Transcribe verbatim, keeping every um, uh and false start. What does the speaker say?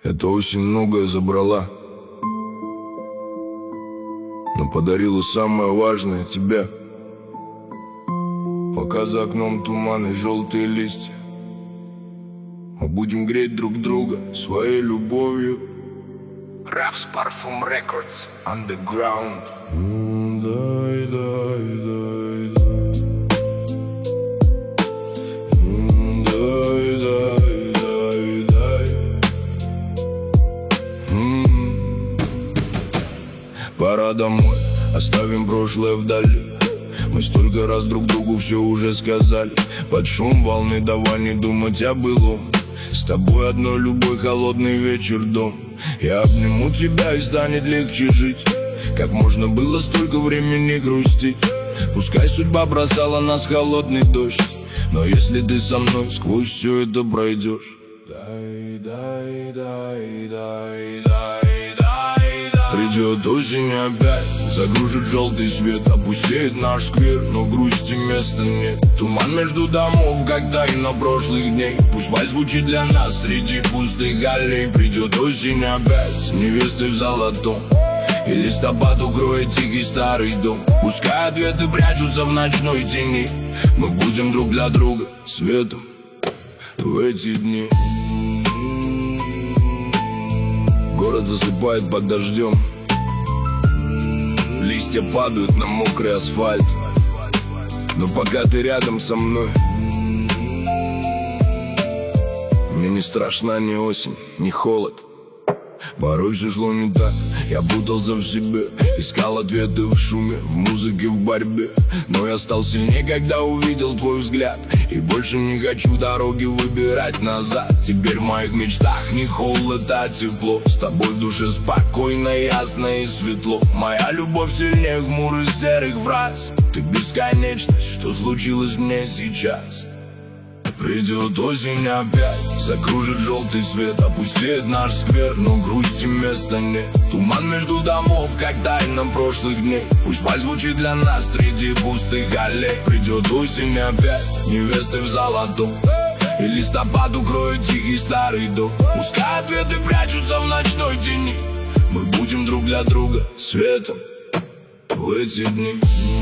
Эта осень многое забрала, но подарила самое важное — тебя. Пока за окном туман и желтые листья, мы будем греть друг друга своей любовью. Ravs Parfum Records Underground. Дай, дай, дай, дай. Дай, дай, дай, дай. М. Пора домой, оставим прошлое вдали. Мы столько раз друг другу все уже сказали. Под шум волны давай не думать о былом. С тобой одной любой холодный вечер дом. Я обниму тебя, и станет легче жить. Как можно было столько времени грустить. Пускай судьба бросала нас в холодный дождь, но если ты со мной, сквозь все это пройдешь. Дай, дай, дай, дай, дай, дай, дай. Придет осень опять, загружит желтый свет, опустеет наш сквер, но грусти места нет. Туман между домов, когда и на прошлых дней. Пусть вальс звучит для нас среди пустых аллей. Придет осень опять с невестой в золотом, и листопад укроет тихий старый дом. Пускай ответы прячутся в ночной тени, мы будем друг для друга светом в эти дни. Город засыпает под дождем, листья падают на мокрый асфальт, но пока ты рядом со мной, мне не страшна ни осень, ни холод. Порой все шло не так, я путался в себе, искал ответы в шуме, в музыке, в борьбе. Но я стал сильнее, когда увидел твой взгляд, и больше не хочу дороги выбирать назад. Теперь в моих мечтах не холод, а тепло. С тобой в душе спокойно, ясно и светло. Моя любовь сильнее хмурых серых фраз. Ты бесконечность, что случилось мне сейчас. Придет осень опять, закружит желтый свет, опустеет наш сквер, но грусти места нет. Туман между домов, как тайна прошлых дней. Пусть вальс звучит для нас среди пустых аллей. Придет осень опять, невесты в золотом, и листопад укроет тихий старый дом. Пускай ответы прячутся в ночной тени, мы будем друг для друга светом в эти дни.